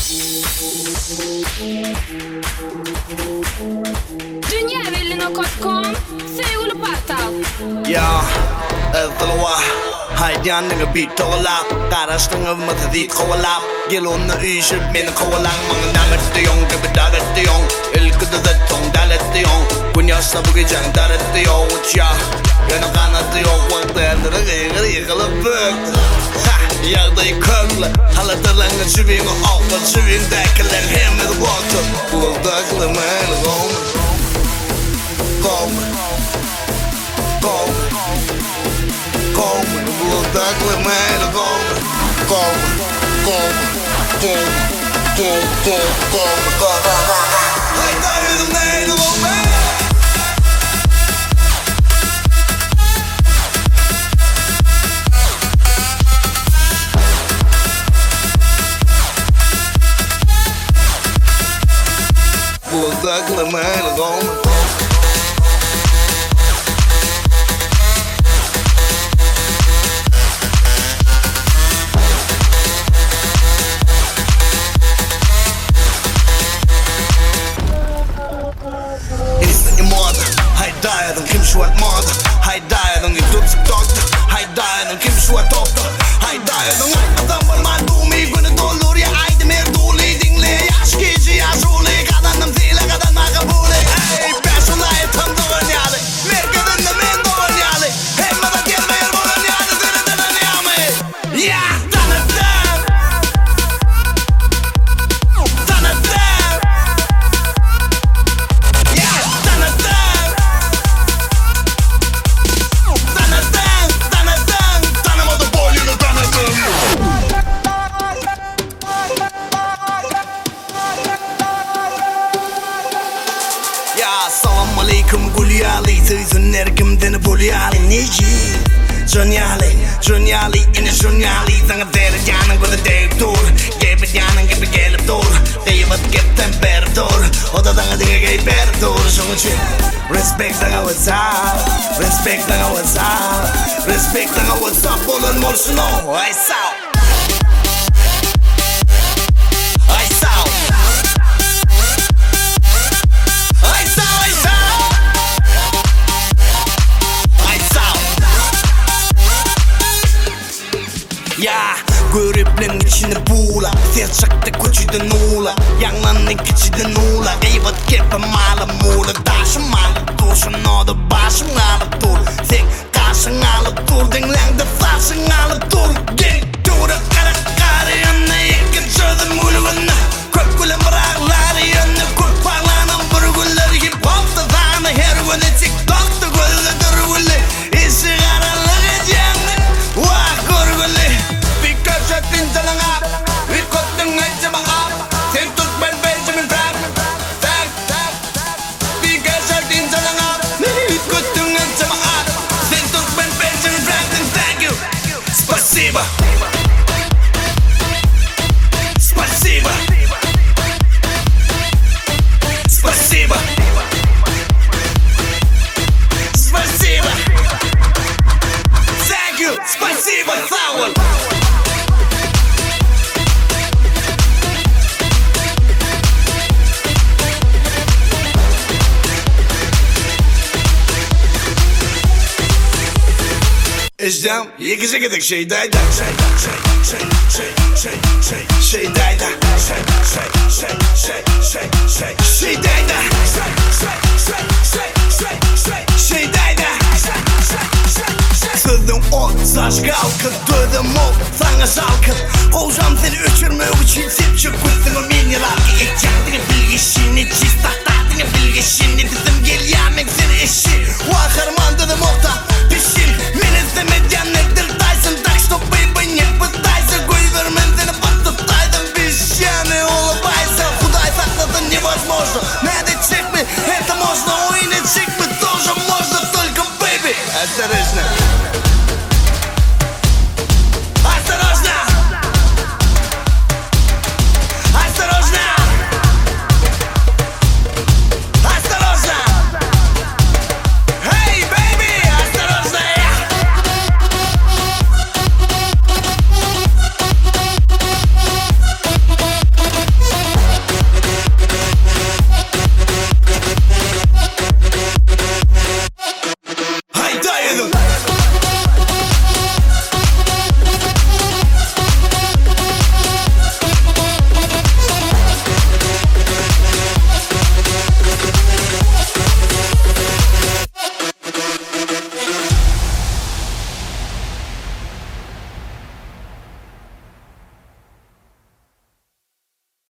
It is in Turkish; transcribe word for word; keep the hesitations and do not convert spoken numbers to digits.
Genieville punkt com Seul Portal. Ja, Edelwa Haydian nigga beat tolap Karashtanga matadi khawalap Gilon na ishib min khawalang Mga namat tiyong Kabidagat tiyong Ilkudadat tong dalat tiyong Kunya sabugi jang darat tiyong Ucha Yana kanat tiyong Wagdan Ragi gari kalabag Ha Yagday kagla Halatalang at shiving Off at shiving Dakalang him at water Bulldagla man Gom Gom Gom Gom Bulldagla man Gom Gom Gom Gom Gom Gom Gom Gom I got it man Gom man Bulldagla man Gom Haydayan kim şu at moda Haydayan i dubs doktor Haydayan kim şu at doktor Haydayan adam var man dumi günü dolur ya aydı mer doli dinle yaş gece yaş uli kadanım zile kadan makabuli Ey personayı tam doğan yali Merkeden de men doğan yali Hemmada gelmeyer bolan yali Ziriden yami Ya tanıdım Tanıdım Ya tanıdım Assalamu alaikum Gulyali Tüzün erkimden bulyali Niji Jonyali Jonyali Ine jonyali Zanga deri yanın Gıda deyip dur Gebet yanın gibi gelip dur Deyvat gepten beri dur Odadan dinge geyip beri dur Şunun için Respect danga what's up Respect danga what's up Respect danga what's up Bolun molsun o Ay sağ Ay sağ Ya görüplen içini buğla Serçakta koçiden uğla Yanlanın keçiden uğla Eyvat kepe mala muğla Daşın malı dursun o da başın alıp dur Sen karşın alıp dur Dinlen de farsın alıp dur Gel dura kara kara yanına Yekin çözüm muluguna Kökülen bırakları yanına Kök parlanan burgular Hip hop da dağına her günü TikTok'ta gözü durgular İşi karanlık edeceğini Vah gurgular Köşetin canına Bir kottun acıma ab Sen tut ben Benjamin Franklin Tak tak Bir köşetin canına Bir kottun acıma ab Sen tut ben Benjamin Franklin Thank you Spasiba Spasiba Spasiba Spasiba Thank you Spasiba Sağ ol İşte yekişe gidek şeydayda Şeydayda Şey şey şey şey Şeydayda Şey şey şey şey şey Şeydayda Şey şey şey şey Şeydayda Sözüm o saç kalkın Dödüm o sana salkın Kovacağım seni uçurmak için Sepçik kutsunu minyalar Geçecektin bilgisini Çiz tahtahtın bilgisini Bizim gel yemek seni eşi Vakarman dedim orta Pişin Minizde medyan nedir Tyson Tak что baby не пытайся Гой вермен seni batıtaydın Песчаный улыбайся Худай сахнада невозможно Надо чек me Это можно Ой не чек me Тоже можно Только baby Осторожно